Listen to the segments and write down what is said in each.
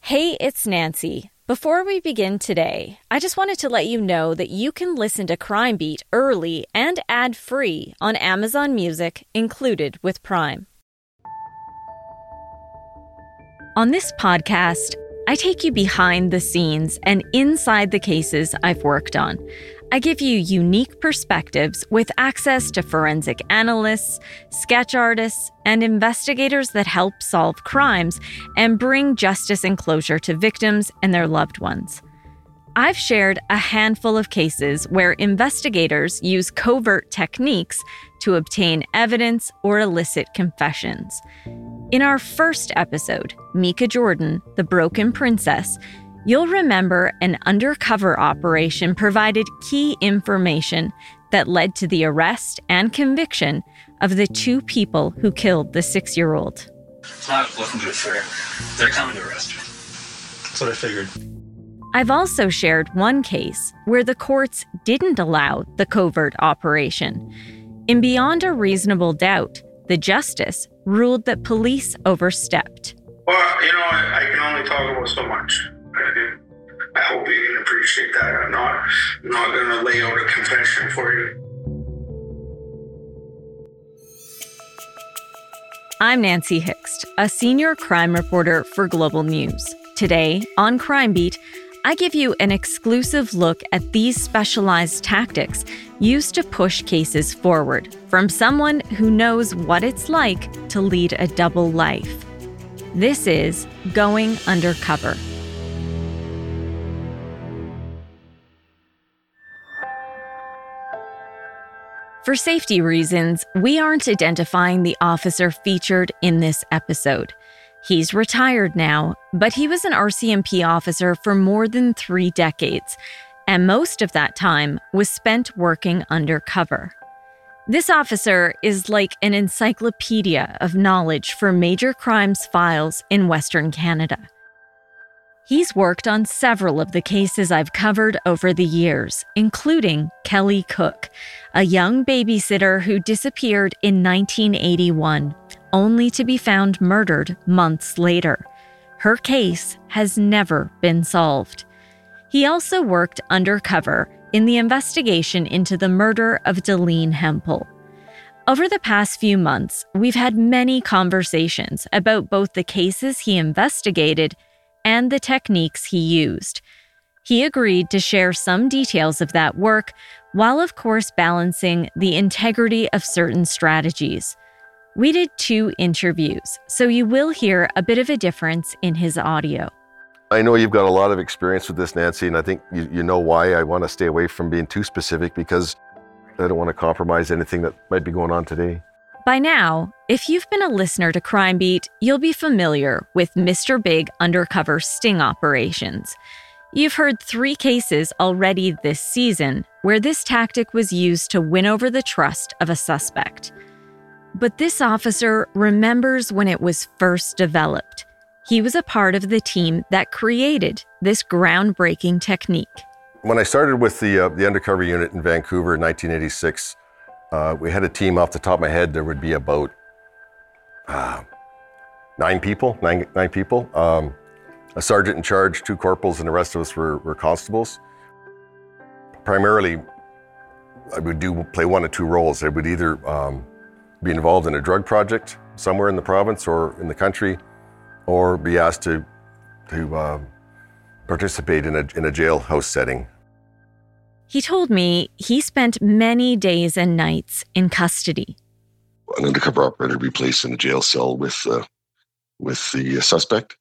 Hey, it's Nancy. Before we begin today, I just wanted to let you know that you can listen to Crime Beat early and ad-free on Amazon Music, included with Prime. On this podcast, I take you behind the scenes and inside the cases I've worked on. I give you unique perspectives with access to forensic analysts, sketch artists, and investigators that help solve crimes and bring justice and closure to victims and their loved ones. I've shared a handful of cases where investigators use covert techniques to obtain evidence or elicit confessions. In our first episode, Mika Jordan, the Broken Princess, you'll remember an undercover operation provided key information that led to the arrest and conviction of the two people who killed the 6-year-old. It's not looking good for him. They're coming to arrest him. That's what I figured. I've also shared one case where the courts didn't allow the covert operation. In Beyond a Reasonable Doubt, the justice ruled that police overstepped. Well, I can only talk about so much. I hope you can appreciate that. I'm not going to lay out a confession for you. I'm Nancy Hixt, a senior crime reporter for Global News. Today, on Crime Beat, I give you an exclusive look at these specialized tactics used to push cases forward from someone who knows what it's like to lead a double life. This is Going Undercover. For safety reasons, we aren't identifying the officer featured in this episode. He's retired now, but he was an RCMP officer for more than 3 decades, and most of that time was spent working undercover. This officer is like an encyclopedia of knowledge for major crimes files in Western Canada. He's worked on several of the cases I've covered over the years, including Kelly Cook, a young babysitter who disappeared in 1981, only to be found murdered months later. Her case has never been solved. He also worked undercover in the investigation into the murder of Deline Hempel. Over the past few months, we've had many conversations about both the cases he investigated and the techniques he used. He agreed to share some details of that work, while of course balancing the integrity of certain strategies. We did 2 interviews, so you will hear a bit of a difference in his audio. I know you've got a lot of experience with this, Nancy, and I think you know why I want to stay away from being too specific, because I don't want to compromise anything that might be going on today. By now, if you've been a listener to Crime Beat, you'll be familiar with Mr. Big undercover sting operations. You've heard 3 cases already this season where this tactic was used to win over the trust of a suspect. But this officer remembers when it was first developed. He was a part of the team that created this groundbreaking technique. When I started with the undercover unit in Vancouver in 1986, we had a team. Off the top of my head, there would be about 9 people. A sergeant in charge, 2 corporals, and the rest of us were constables. Primarily, I would play 1 of 2 roles. I would either be involved in a drug project somewhere in the province or in the country, or be asked to participate in a jailhouse setting. He told me he spent many days and nights in custody. An undercover operator would be placed in a jail cell with the suspect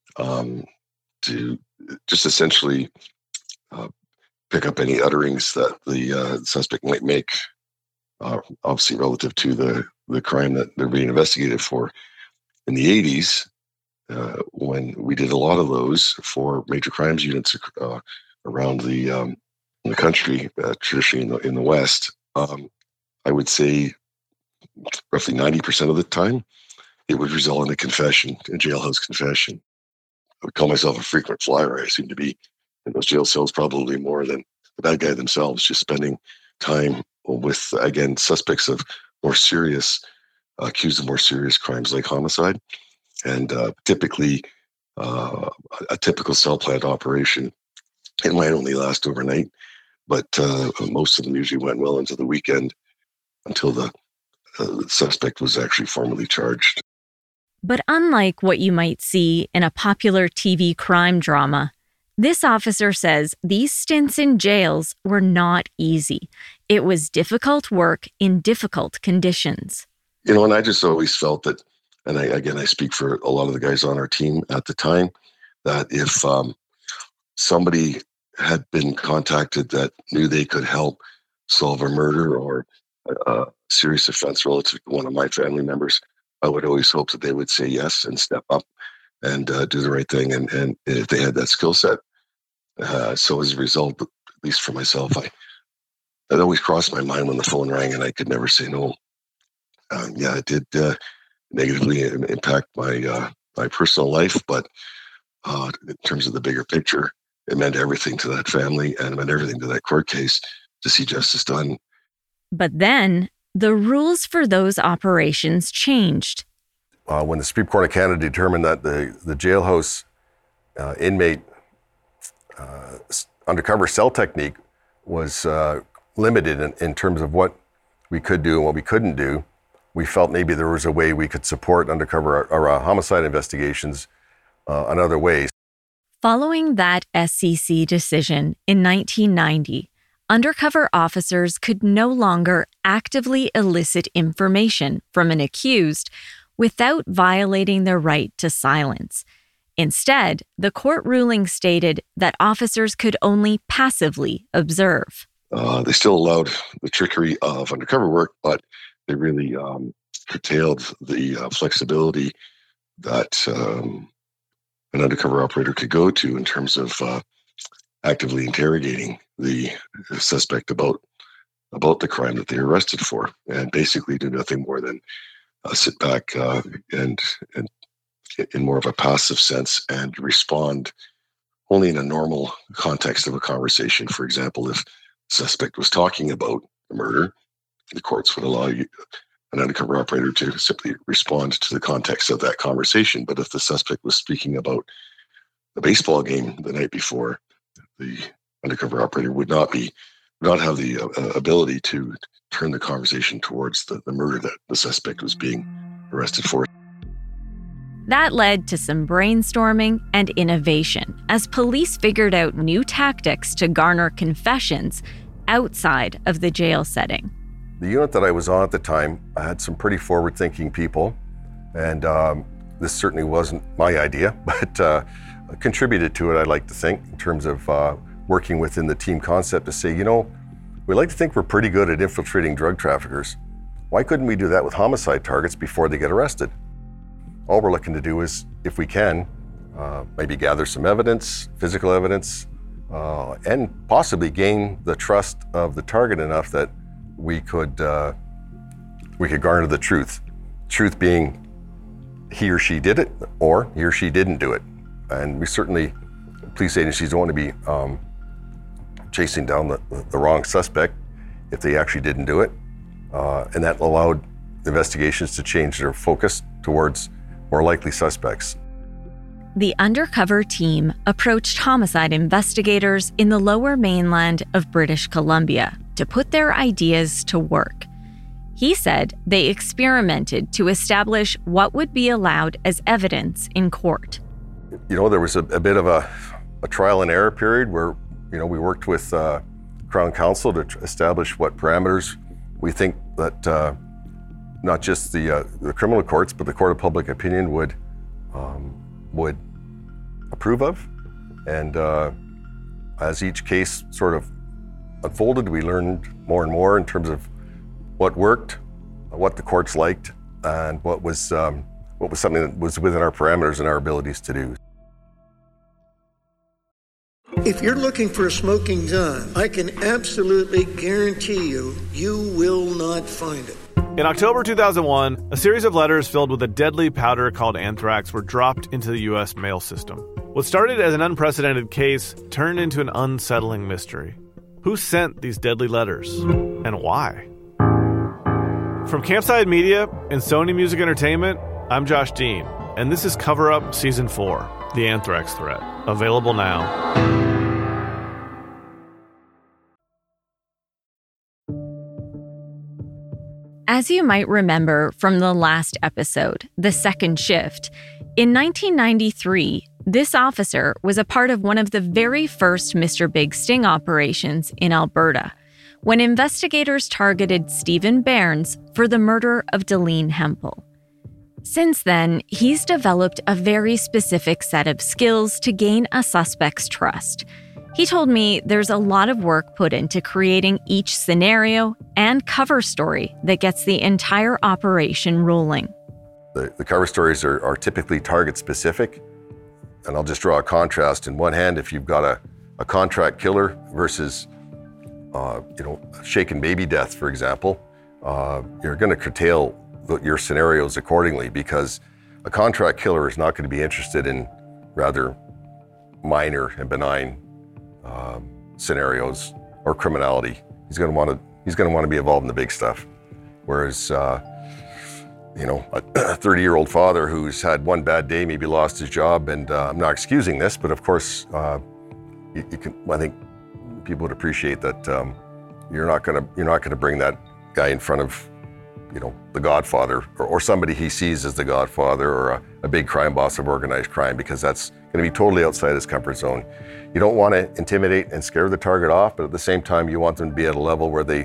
to just essentially pick up any utterings that the suspect might make, obviously relative to the crime that they're being investigated for. In the 80s, when we did a lot of those for major crimes units around the country, traditionally in the West, I would say roughly 90% of the time, it would result in a confession, a jailhouse confession. I would call myself a frequent flyer. I seem to be in those jail cells probably more than the bad guy themselves, just spending time with, again, suspects of more serious, accused of more serious crimes like homicide. And typically, a typical cell plant operation. It might only last overnight, but most of them usually went well into the weekend until the suspect was actually formally charged. But unlike what you might see in a popular TV crime drama, this officer says these stints in jails were not easy. It was difficult work in difficult conditions. And I just always felt that, and I speak for a lot of the guys on our team at the time, that if somebody had been contacted that knew they could help solve a murder or a serious offense relative to one of my family members, I would always hope that they would say yes and step up and do the right thing. And if they had that skill set. So as a result, at least for myself, that always crossed my mind when the phone rang and I could never say no. It did negatively impact my personal life, but in terms of the bigger picture, it meant everything to that family and it meant everything to that court case to see justice done. But then the rules for those operations changed. When the Supreme Court of Canada determined that the jailhouse inmate undercover cell technique was limited in terms of what we could do and what we couldn't do, we felt maybe there was a way we could support undercover or homicide investigations in other ways. Following that SCC decision in 1990, undercover officers could no longer actively elicit information from an accused without violating their right to silence. Instead, the court ruling stated that officers could only passively observe. They still allowed the trickery of undercover work, but they really curtailed the flexibility that an undercover operator could go to in terms of actively interrogating the suspect about the crime that they were arrested for, and basically do nothing more than sit back and in more of a passive sense and respond only in a normal context of a conversation. For example, if the suspect was talking about a murder, the courts would allow an undercover operator to simply respond to the context of that conversation. But if the suspect was speaking about the baseball game the night before, the undercover operator would not have the ability to turn the conversation towards the murder that the suspect was being arrested for. That led to some brainstorming and innovation as police figured out new tactics to garner confessions outside of the jail setting. The unit that I was on at the time, I had some pretty forward-thinking people, and this certainly wasn't my idea, but contributed to it, I'd like to think, in terms of working within the team concept to say, we like to think we're pretty good at infiltrating drug traffickers. Why couldn't we do that with homicide targets before they get arrested? All we're looking to do is, if we can, maybe gather some evidence, physical evidence, and possibly gain the trust of the target enough that we could garner the truth. Truth being he or she did it, or he or she didn't do it. And we certainly, police agencies don't want to be chasing down the wrong suspect if they actually didn't do it. And that allowed investigations to change their focus towards more likely suspects. The undercover team approached homicide investigators in the Lower Mainland of British Columbia to put their ideas to work. He said they experimented to establish what would be allowed as evidence in court. There was a bit of a trial and error period where, we worked with Crown Counsel to establish what parameters we think that not just the criminal courts, but the court of public opinion would approve of. And as each case sort of unfolded, we learned more and more in terms of what worked, what the courts liked, and what was something that was within our parameters and our abilities to do. If you're looking for a smoking gun, I can absolutely guarantee you will not find it. In October 2001, a series of letters filled with a deadly powder called anthrax were dropped into the U.S. mail system. What started as an unprecedented case turned into an unsettling mystery. Who sent these deadly letters, and why? From Campside Media and Sony Music Entertainment, I'm Josh Dean. and this is Cover Up Season 4, The Anthrax Threat, available now. As you might remember from the last episode, The Second Shift, in 1993, this officer was a part of one of the very first Mr. Big sting operations in Alberta, when investigators targeted Stephen Bairns for the murder of Deline Hempel. Since then, he's developed a very specific set of skills to gain a suspect's trust. He told me there's a lot of work put into creating each scenario and cover story that gets the entire operation rolling. The cover stories are typically target specific, and I'll just draw a contrast. In one hand, if you've got a contract killer versus shaken baby death, for example, you're going to curtail your scenarios accordingly, because a contract killer is not going to be interested in rather minor and benign scenarios or criminality. He's going to want to be involved in the big stuff. Whereas a 30-year-old father who's had one bad day, maybe lost his job, and I'm not excusing this, but of course, I think people would appreciate that you're not going to bring that guy in front of the Godfather or somebody he sees as the Godfather or a big crime boss of organized crime, because that's going to be totally outside his comfort zone. You don't want to intimidate and scare the target off, but at the same time, you want them to be at a level where they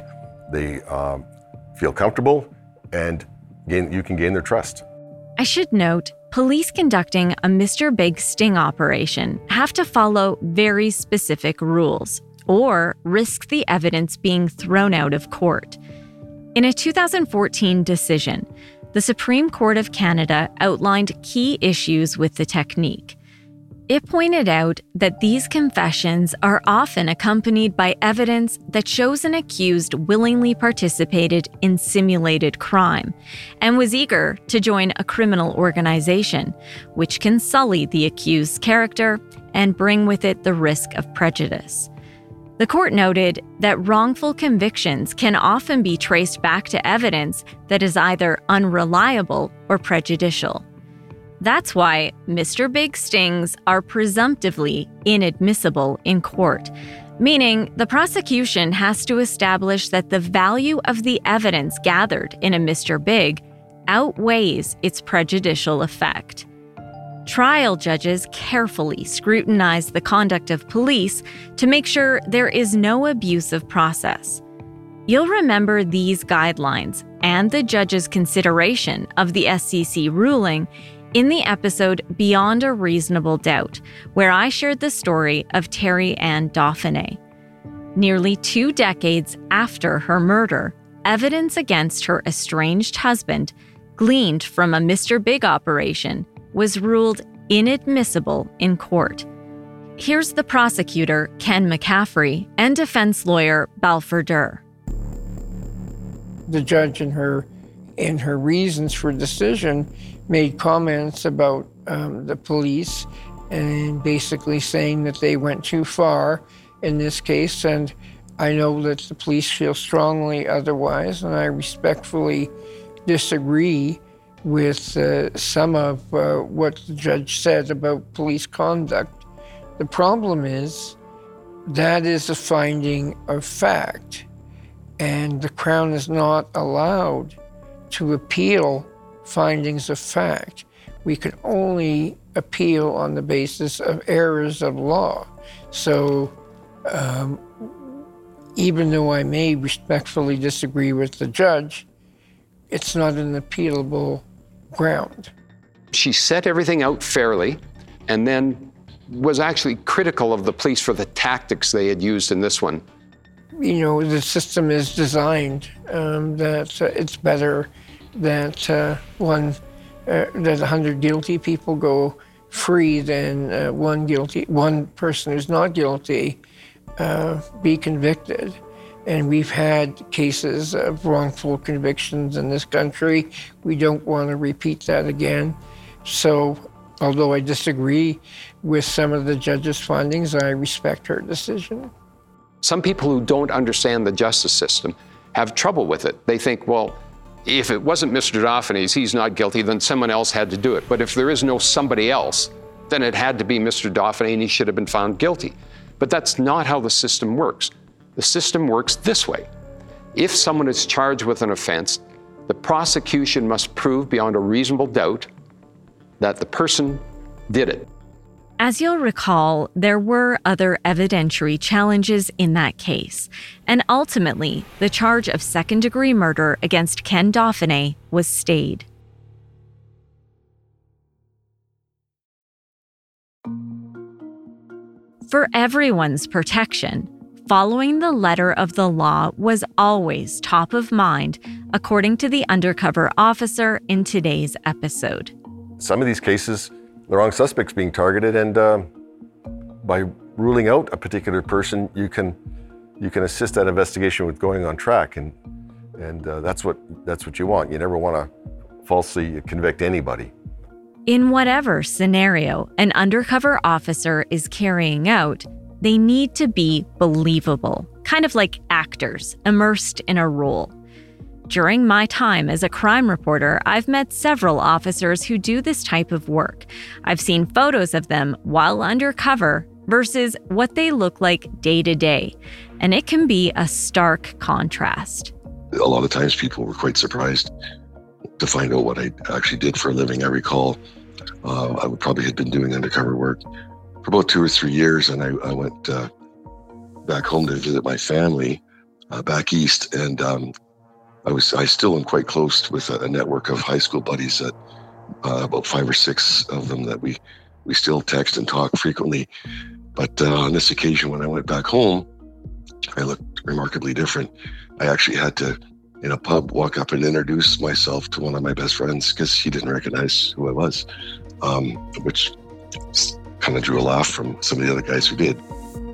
feel comfortable and you can gain their trust. I should note, police conducting a Mr. Big sting operation have to follow very specific rules or risk the evidence being thrown out of court. In a 2014 decision, the Supreme Court of Canada outlined key issues with the technique. It pointed out that these confessions are often accompanied by evidence that shows an accused willingly participated in simulated crime and was eager to join a criminal organization, which can sully the accused's character and bring with it the risk of prejudice. The court noted that wrongful convictions can often be traced back to evidence that is either unreliable or prejudicial. That's why Mr. Big stings are presumptively inadmissible in court, meaning the prosecution has to establish that the value of the evidence gathered in a Mr. Big outweighs its prejudicial effect. Trial judges carefully scrutinize the conduct of police to make sure there is no abuse of process. You'll remember these guidelines and the judge's consideration of the SCC ruling in the episode Beyond a Reasonable Doubt, where I shared the story of Terry Ann Dauphiné. Nearly 2 decades after her murder, evidence against her estranged husband, gleaned from a Mr. Big operation, was ruled inadmissible in court. Here's the prosecutor, Ken McCaffrey, and defense lawyer, Balfour Durr. The judge in her reasons for decision made comments about the police and basically saying that they went too far in this case. And I know that the police feel strongly otherwise, and I respectfully disagree with some of what the judge said about police conduct. The problem is that is a finding of fact, and the Crown is not allowed to appeal findings of fact. We can only appeal on the basis of errors of law. So even though I may respectfully disagree with the judge, it's not an appealable ground. She set everything out fairly and then was actually critical of the police for the tactics they had used in this one. The system is designed that it's better that 100 guilty people go free than one person who's not guilty be convicted. And we've had cases of wrongful convictions in this country. We don't want to repeat that again. So, although I disagree with some of the judge's findings, I respect her decision. Some people who don't understand the justice system have trouble with it. They think, well, if it wasn't Mr. Dauphiné's, he's not guilty, then someone else had to do it. But if there is no somebody else, then it had to be Mr. Dauphiné and he should have been found guilty. But that's not how the system works. The system works this way. If someone is charged with an offense, the prosecution must prove beyond a reasonable doubt that the person did it. As you'll recall, there were other evidentiary challenges in that case, and ultimately, the charge of second-degree murder against Ken Dauphiné was stayed. For everyone's protection, following the letter of the law was always top of mind, according to the undercover officer in today's episode. Some of these cases, the wrong suspect's being targeted, and by ruling out a particular person, you can assist that investigation with going on track, and that's what you want. You never want to falsely convict anybody. In whatever scenario an undercover officer is carrying out, they need to be believable, kind of like actors immersed in a role. During my time as a crime reporter, I've met several officers who do this type of work. I've seen photos of them while undercover versus what they look like day to day, and it can be a stark contrast. A lot of times people were quite surprised to find out what I actually did for a living. I recall I probably had been doing undercover work for about 2 or 3 years, and I went back home to visit my family back east, and I still am quite close with a network of high school buddies, that about 5 or 6 of them that we still text and talk frequently. But on this occasion, when I went back home, I looked remarkably different. I actually had to, in a pub, walk up and introduce myself to one of my best friends because he didn't recognize who I was, which kind of drew a laugh from some of the other guys who did.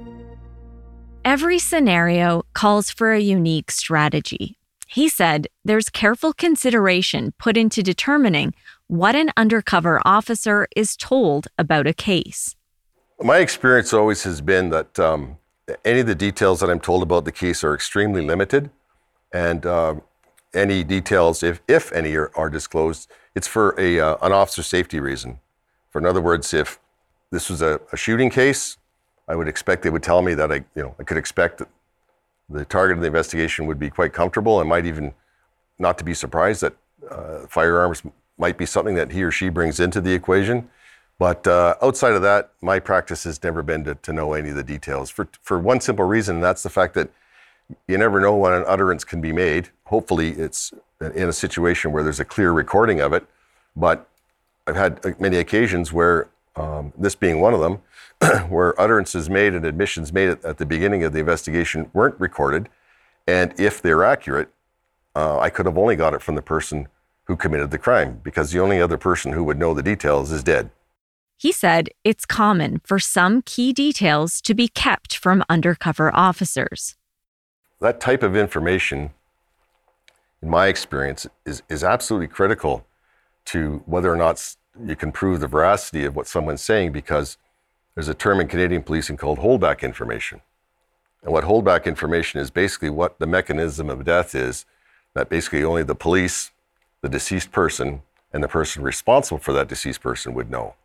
Every scenario calls for a unique strategy. He said there's careful consideration put into determining what an undercover officer is told about a case. My experience always has been that any of the details that I'm told about the case are extremely limited, and any details, if any, are disclosed, it's for an officer safety reason. In other words, if this was a shooting case, I would expect they would tell me that I could expect that the target of the investigation would be quite comfortable, and might even not to be surprised that firearms might be something that he or she brings into the equation. But outside of that, my practice has never been to know any of the details for one simple reason, and that's the fact that you never know when an utterance can be made. Hopefully it's in a situation where there's a clear recording of it, but I've had many occasions where, this being one of them, where utterances made and admissions made at the beginning of the investigation weren't recorded, and if they're accurate, I could have only got it from the person who committed the crime, because the only other person who would know the details is dead. He said it's common for some key details to be kept from undercover officers. That type of information, in my experience, is absolutely critical to whether or not you can prove the veracity of what someone's saying, because there's a term in Canadian policing called holdback information. And what holdback information is basically what the mechanism of death is, that basically only the police, the deceased person, and the person responsible for that deceased person would know.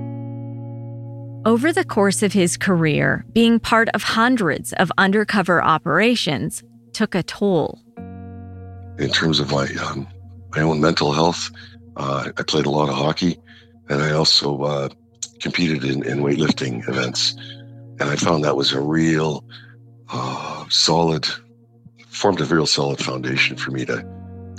Over the course of his career, being part of hundreds of undercover operations took a toll. In terms of my own mental health, I played a lot of hockey, and I also competed in weightlifting events. And I found that was a real formed a real solid foundation for me to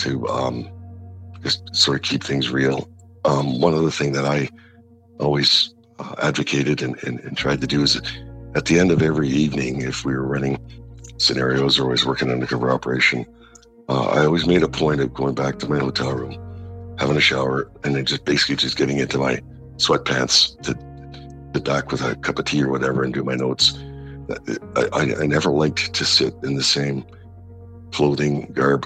just sort of keep things real. One other thing that I always advocated and tried to do is, at the end of every evening, if we were running scenarios or was working undercover operation, I always made a point of going back to my hotel room, having a shower, and then just getting into my sweatpants to sit back with a cup of tea or whatever and do my notes. I never liked to sit in the same clothing garb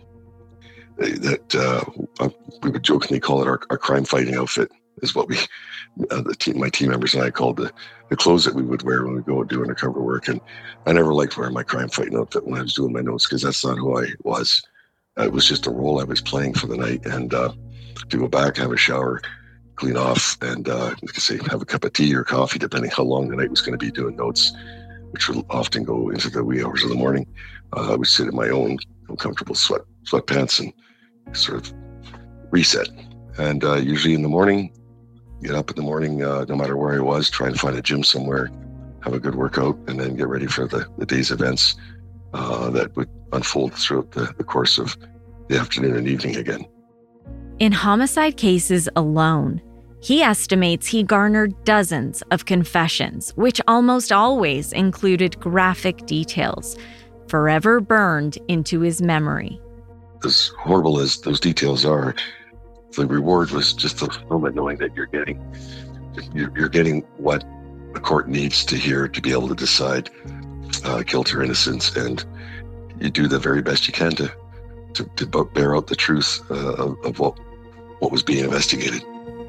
that we would jokingly call it our crime fighting outfit, is what my team members and I called the clothes that we would wear when we go do undercover work. And I never liked wearing my crime fighting outfit when I was doing my notes, because that's not who I was. it was just a role I was playing for the night, and to go back, have a shower, clean off, and like I say, have a cup of tea or coffee, depending how long the night was going to be, doing notes, which would often go into the wee hours of the morning. I would sit in my own comfortable sweatpants and sort of reset. And usually in the morning, get up in the morning, no matter where I was, try and find a gym somewhere, have a good workout, and then get ready for the day's events that would unfold throughout the course of the afternoon and evening again. In homicide cases alone, he estimates he garnered dozens of confessions, which almost always included graphic details, forever burned into his memory. As horrible as those details are, the reward was just the fulfillment, knowing that you're getting what the court needs to hear to be able to decide guilt or innocence, and you do the very best you can to bear out the truth of what was being investigated.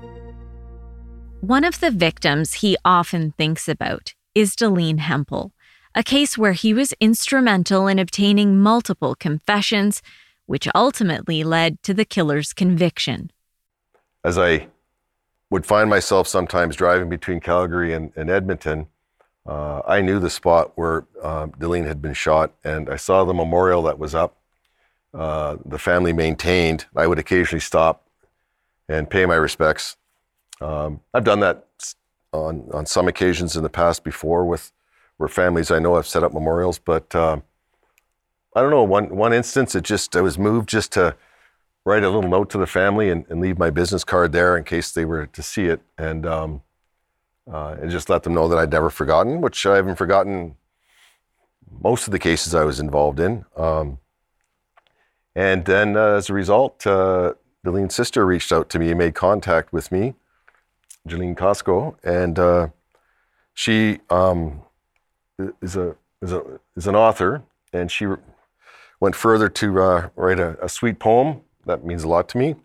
One of the victims he often thinks about is Deline Hempel, a case where he was instrumental in obtaining multiple confessions, which ultimately led to the killer's conviction. As I would find myself sometimes driving between Calgary and Edmonton, I knew the spot where Deline had been shot, and I saw the memorial that was up. The family maintained. I would occasionally stop and pay my respects. I've done that on some occasions in the past before where families I know have set up memorials, but I don't know, one instance I was moved just to write a little note to the family and leave my business card there in case they were to see it, and just let them know that I'd never forgotten, which I haven't forgotten most of the cases I was involved in. And then as a result, Deline's sister reached out to me and made contact with me, Jeline Costco, and she is an author, and she went further to write a sweet poem that means a lot to me.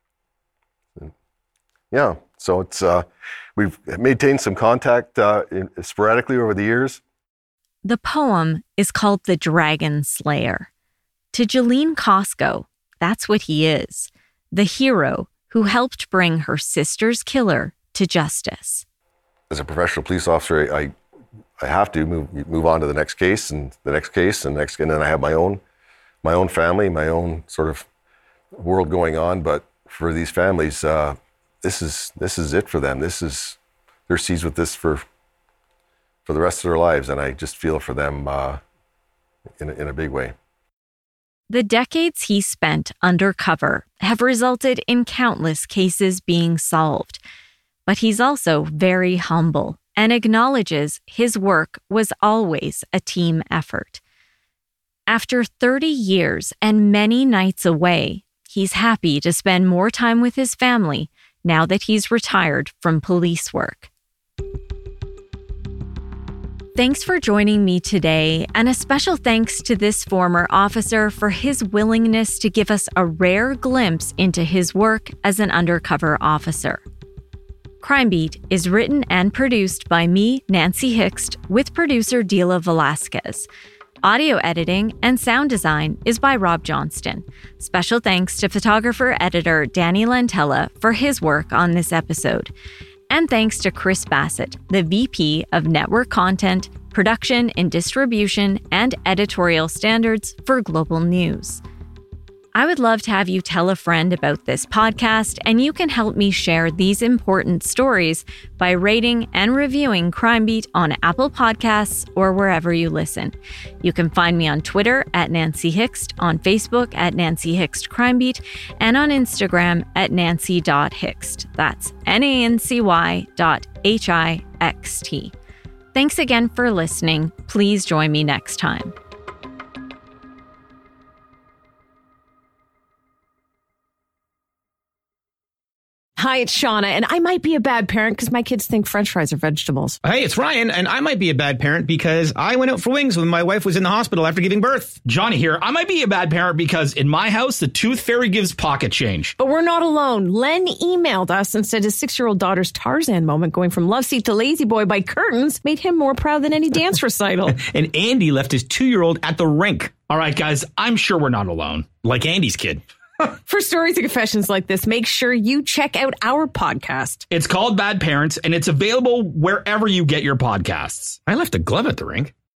Yeah, so it's we've maintained some contact sporadically over the years. The poem is called The Dragon Slayer. To Jeline Costco, that's what he is, the hero who helped bring her sister's killer to justice. As a professional police officer, I have to move on to the next case and the next case and next, and then I have my own family, my own sort of world going on. But for these families, this is it for them. They're seized with this for the rest of their lives, and I just feel for them in a big way. The decades he spent undercover have resulted in countless cases being solved. But he's also very humble and acknowledges his work was always a team effort. After 30 years and many nights away, he's happy to spend more time with his family now that he's retired from police work. Thanks for joining me today, and a special thanks to this former officer for his willingness to give us a rare glimpse into his work as an undercover officer. Crime Beat is written and produced by me, Nancy Hixt, with producer Dila Velasquez. Audio editing and sound design is by Rob Johnston. Special thanks to photographer-editor Danny Lantella for his work on this episode. And thanks to Chris Bassett, the VP of Network Content, Production and Distribution, and Editorial Standards for Global News. I would love to have you tell a friend about this podcast, and you can help me share these important stories by rating and reviewing Crime Beat on Apple Podcasts or wherever you listen. You can find me on Twitter at Nancy Hixt, on Facebook at Nancy Hixt Crime Beat, and on Instagram at nancy.hixt. That's nancy.hixt. Thanks again for listening. Please join me next time. Hi, it's Shauna, and I might be a bad parent because my kids think French fries are vegetables. Hey, it's Ryan, and I might be a bad parent because I went out for wings when my wife was in the hospital after giving birth. Johnny here. I might be a bad parent because in my house, the tooth fairy gives pocket change. But we're not alone. Len emailed us and said his 6-year-old daughter's Tarzan moment going from love seat to lazy boy by curtains made him more proud than any dance recital. And Andy left his 2-year-old at the rink. All right, guys, I'm sure we're not alone. Like Andy's kid. For stories and confessions like this, make sure you check out our podcast. It's called Bad Parents, and it's available wherever you get your podcasts. I left a glove at the rink.